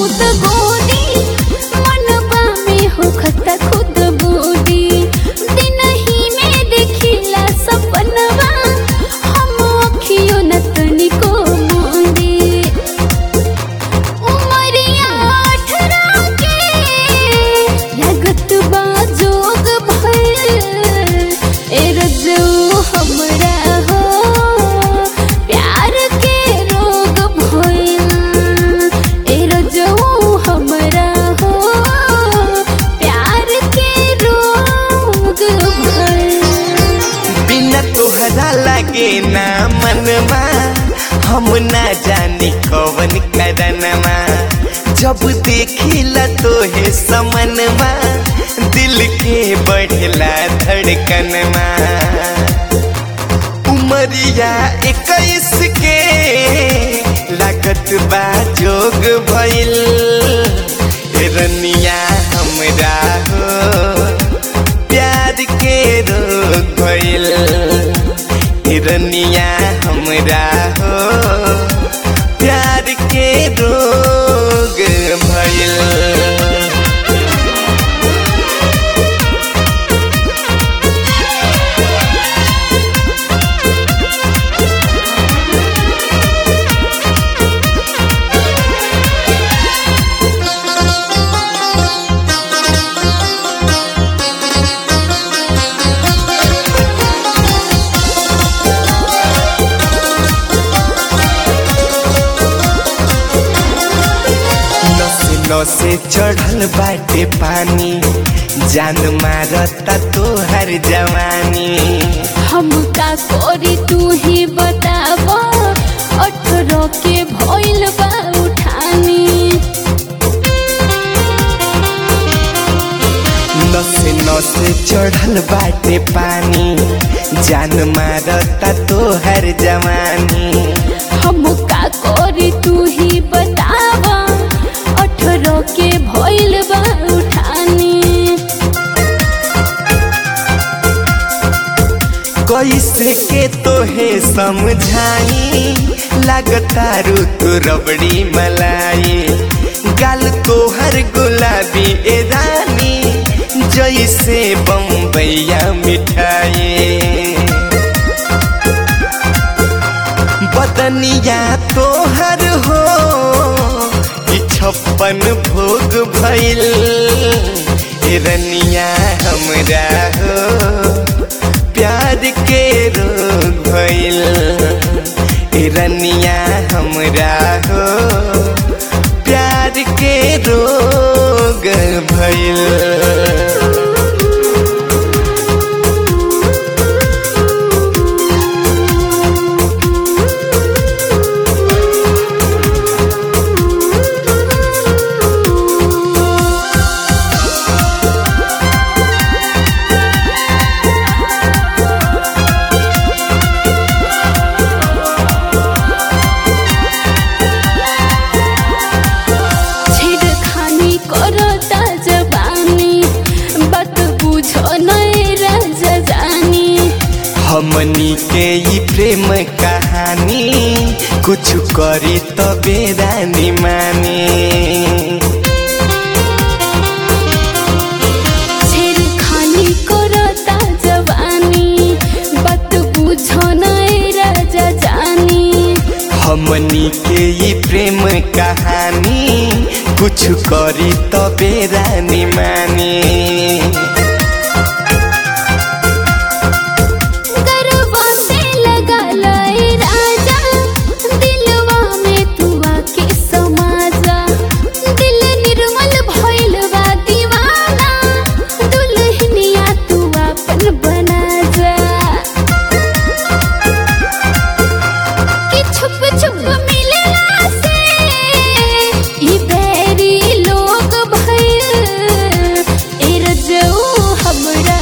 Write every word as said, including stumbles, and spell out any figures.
खुद गोदी मनवा में हो खता खुद बोदी दिन ही में देखिला सपनवा हम अखियों न तनिको मोंदी उमरिया अठारह के लगत बा जोग भइल ए रजऊ हमरा हो प्यार के रोग भइल ए रजऊ हमरा हो प्यार के रोग भइल बिना तोहरा लगे ना मनवा हम ना जानी कवन करनमा जब देखिला तोहे समनवा दिल के बढ़ला धड़कनमा उमरिया इक्कीस के लागत बा जोग भइल रनिया हमरा हो प्यार के रोग भइल रनिया हमरा हो प्यार के रोग भइल। से चढ़ल बाटे पानी जान मारता तोहर जवानी हम का कोरी तू ही बताव अठारह के भइल बा उठानी नसे नसे चढ़ल बाटे पानी जान मारता तोहर जवानी हम का कोरी तू ही बताव अठारह के भइल बा उठानी कैसे के तोहे समझाई लगता तू रबड़ी मलाई गाल तोहर गुलाबी ए रानी जैसे बम्बैया मिठाई बदनिया तोहर हो छप्पन भोग भइल रनिया हमरा हो प्यार के रोग भइल रनिया हमरा हो प्यार के रोग भइल। हमनी के ई प्रेम कहानी कुछ करी तबे रानी मानी छेड़खानी करता जवानी बात बुझो नहीं राजा जानी हमनी के ई प्रेम कहानी कुछ करी तबे रानी मानी हमरा